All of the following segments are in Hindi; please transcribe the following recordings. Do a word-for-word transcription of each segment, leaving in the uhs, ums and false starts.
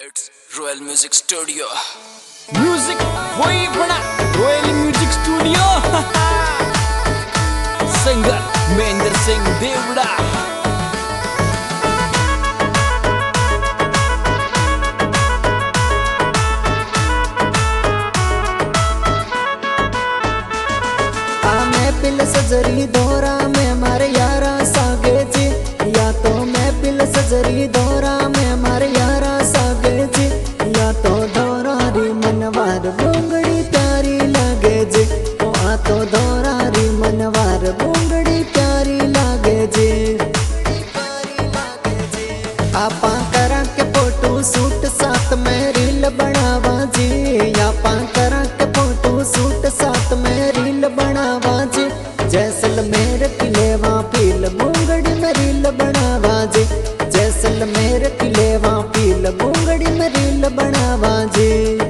It's Royal Music Studio. Music वही बना royal music studio. Singer Mahendra Singh Devda. पिल सजरी दौरा में हमारे यारा सागे जी, या तो मैं पिल सजरी दौरा में हमारे यारा सागे जी, या तो दौरारी मनवार बूंगड़ी प्यारी लगे जी, ओ आ तो दौरारी मनवार बूंगड़ी प्यारी लगे जी। आपा करा के फोटो सूट साथ में रील बनावा जी, आपा करा के फोटो सूट साथ में रील बनावा जी, जैसलमेर किले वहाँ पील बूंगड़ी में रील बनावा जी, जैसलमेर किले वहाँ पील बूंगड़ी में रील बनावा जी।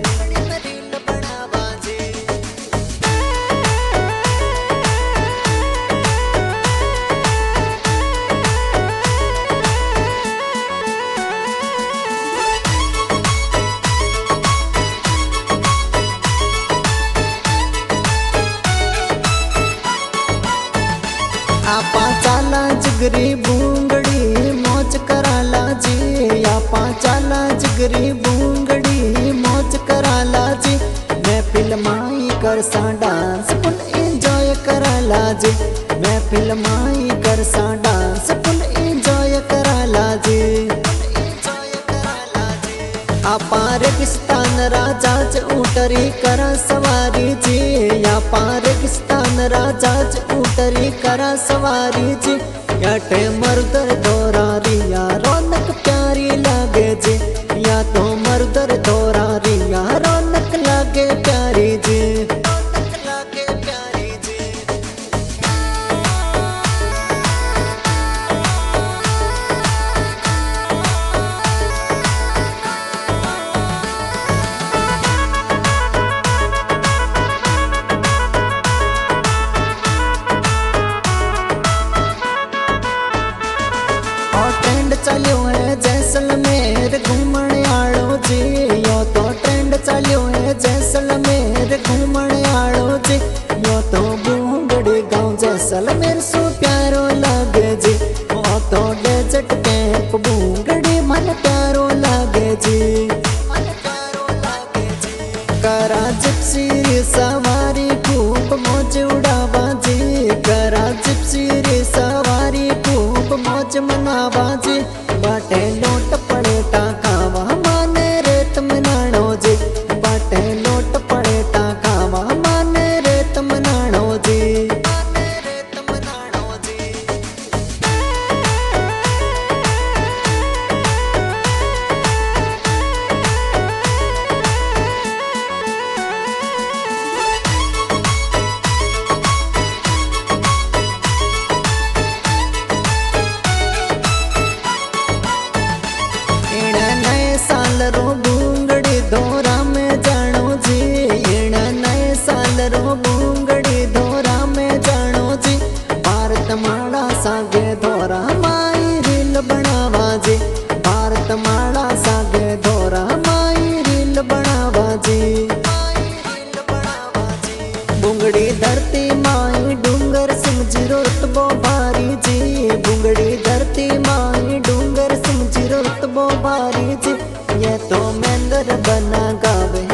आपा चाला जिगरी बूंगड़ी मौज कराला जी, आपा चाला जिगरी बूंगड़ी मौज कराला जी, मैं फिल्माई कर सा डांस फुल एंजॉय कराला जी, मैं फिल्माई कर सा डांस फुल एंजॉय कराला जी। आपा रेगिस्तान राजाज ऊटरी करा सवारी जी, आपा रेगिस्तान राजाज ऊटरी करा सवारी जी, याटे मर्दर दौरारिया रौनक प्यारी लागे जी, या तो मर्दर दौरारिया रौनक लागे प्यारी जी। चलियो है जैसलमेर घूमण आलो जी, यो तो ट्रेंड चलियो है जैसलमेर घूमण आलो जी, यो तो बूंगड़ी गाँव जैसलमेर सो प्यारो लागे जी, ओ तो डेजर्ट कैंप बूंगड़ी मन प्यारो लागे जी। करा जिप्सी सवारी खूब मौज उड़ावा जी, करा जिप्सी सवारी खूब मौज मनावा जी, बाटे लोट पड़े टाकावा माने रेत मनाणो जी, बाटे लोट पड़े टाकावा माने रेत मनाणो जी। साल रो बूंगड़ी धोरा में जानो जी, एण नए साल रो बूंगड़ी धोरा में जानो जी, भारत माड़ा सागे धोरा माई रील बनावा जी, भारत माड़ा सागे धोरा माई रील बनावा जी। बूंगड़ी धरती माई डूंगर समझी रुतबो भारी जी, बूंगड़ी धरती माई डूंगर समझी रुतबो भारी जी, ये तो महेंद्र बना गावे।